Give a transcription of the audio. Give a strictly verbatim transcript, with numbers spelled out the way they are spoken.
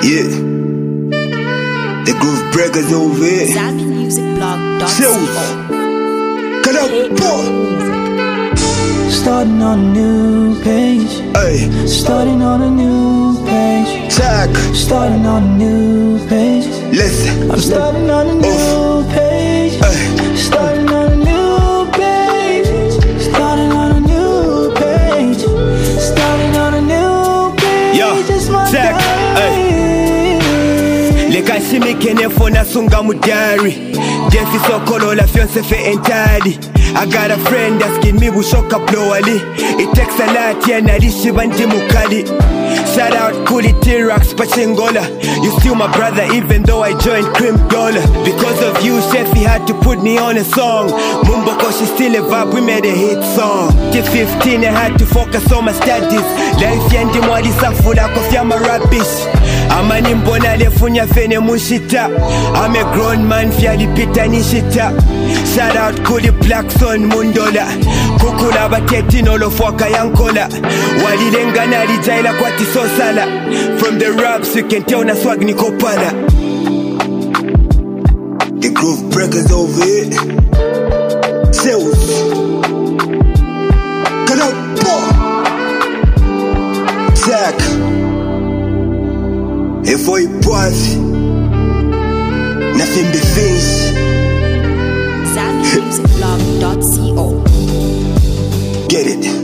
Yeah. The Groove Breakers over here. Zambi Music Blog dot Self. Cut up, boy. Starting on a new page. Hey. Starting on a new page. Check. Starting on a new page. Listen. I'm starting on a new Oof. page. Hey. Starting on a new page. Starting on a new page. Starting on a new page. Yo, It's my check. diary. Leka shimike nefona sunga mu diary. Defi sokolola fiance fe entirely. I got a friend asking me bushoka plowali. It takes a lot, yeah, nalishi bandi mukali. Shout out Kuli T-Rox Pachingola. You still my brother even though I joined Crim Dollar. Because of you, Shefi had to put me on a song. Mumboko, she still a vibe, we made a hit song. Till fifteen, I had to focus on my studies. Life yendi mwadi safula kofia ma rubbish. Amani mbona lefunya fene mushita. I'm a grown man, fiali pita nishita. Shout out Kuli Black Son Mundola. Kukula bateti nolofwaka yankola. Walilenga nalijaila kwa tisosala. From the raps you can tell na swag niko pala. The Groove Breakers over here. Sales. Cut up, boy. Jack. If I pause, nothing be finished. Zambi Music Blog dot co. Get it.